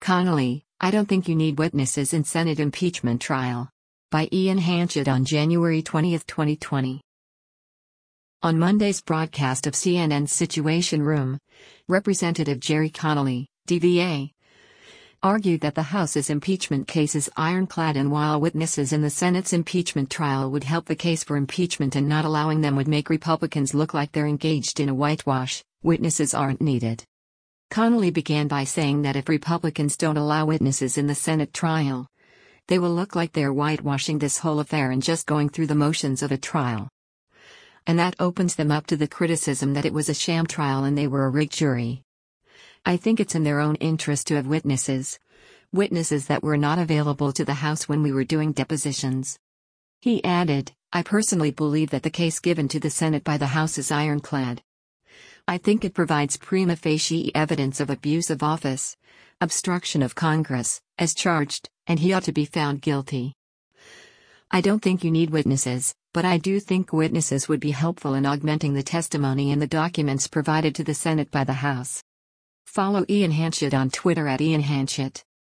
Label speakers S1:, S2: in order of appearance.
S1: Connolly, I don't think you need witnesses in Senate impeachment trial. By Ian Hanchett on January 20, 2020. On Monday's broadcast of CNN's Situation Room, Representative Gerry Connolly, DVA, argued that the House's impeachment case is ironclad, and while witnesses in the Senate's impeachment trial would help the case for impeachment and not allowing them would make Republicans look like they're engaged in a whitewash, witnesses aren't needed. Connolly began by saying that if Republicans don't allow witnesses in the Senate trial, they will look like they're whitewashing this whole affair and just going through the motions of a trial. And that opens them up to the criticism that it was a sham trial and they were a rigged jury. I think it's in their own interest to have witnesses that were not available to the House when we were doing depositions. He added, I personally believe that the case given to the Senate by the House is ironclad. I think it provides prima facie evidence of abuse of office, obstruction of Congress, as charged, and he ought to be found guilty. I don't think you need witnesses, but I do think witnesses would be helpful in augmenting the testimony and the documents provided to the Senate by the House. Follow Ian Hanchett on Twitter @IanHanchett.